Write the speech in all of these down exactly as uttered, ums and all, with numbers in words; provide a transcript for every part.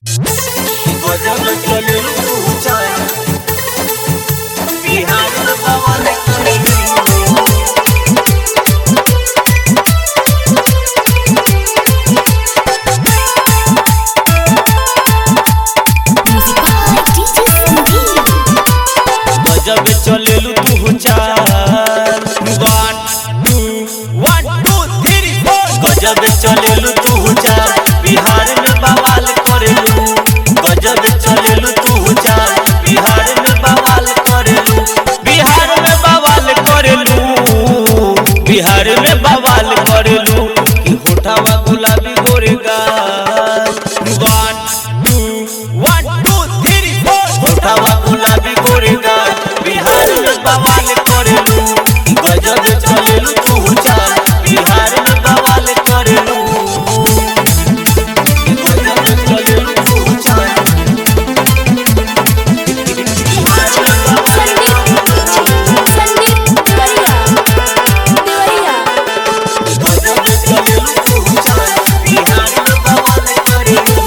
गजब चलेलू चाय बिहार में बवाल करेलू। गजब चलेलू तू चाल one two one two three four. गजब चलेलू तू चाल बिहार में बवाल करेलू। गजब चलेलू तू चाल बिहार में बवाल करेलू। बिहार में बवाल करेलू बिहार में बवाल करेलू कि होठावा गुलाबी गोरे गाल। One two one two three four. होठावा गुलाबी गोरे गाल बिहार में बवाल करेलू। गजब चलेलू तू चाल बिहार में बवाल करेलू। गजब चलेलू तू चाल बिहार में बवाल गजब चलेलू तू चाल बिहार में बवाल करेलू।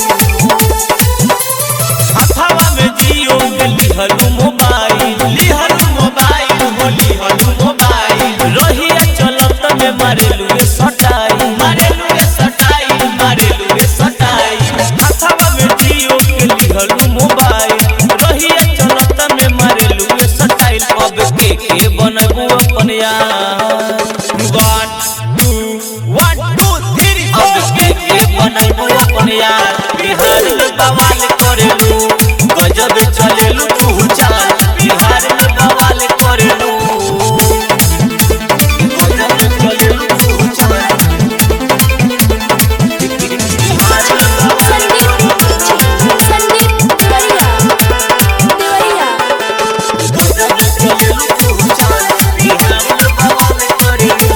हथवा में जियो के लिहलू मोबाइल लिहलू मोबाइल हो लिहलू मोबाइल। रहिया चलत में मारेलू रे सटाई मारेलू रे सटाई मारेलू रे सटाई। हथवा में जियो के लिहलू मोबाइल रहिया चलत में मारेलू रे सटाई। अब के के बनबू अपन यार। One two one two three अब के के बनबू अपन यार। बिहार में बवाल करेलू। गजब चलेलू तू चाल बिहार में बवाल करेलू। गजब चलेलू तू चाल बिहार में बवाल गजब चलेलू तू चाल बिहार में बवाल करेलू।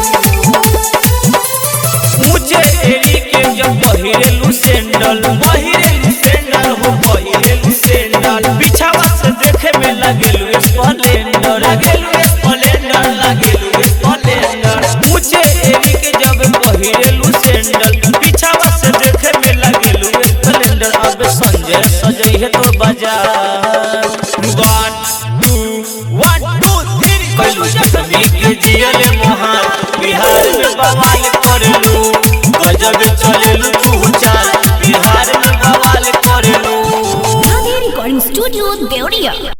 मुझे एरी के जब पहिरेलू सैंडल पहिरेलू सैंडल हो पहिरेलू सैंडल। पीछावा से देखे में लागेलू स्प्लेंडर लागेलू स्प्लेंडर लागेलू स्प्लेंडर। मुझे एरी के जब पहिरेलू सैंडल पीछावा से देखे में लागेलू स्प्लेंडर। अब संजय सजई है तो बाजार। One two one two three कैलू जख्मी के जियले मोहान बिहार में बवाल करेलू। गजब चलेलू तू चाल बिहार में बवाल करेलू। Recording Studio Deoria।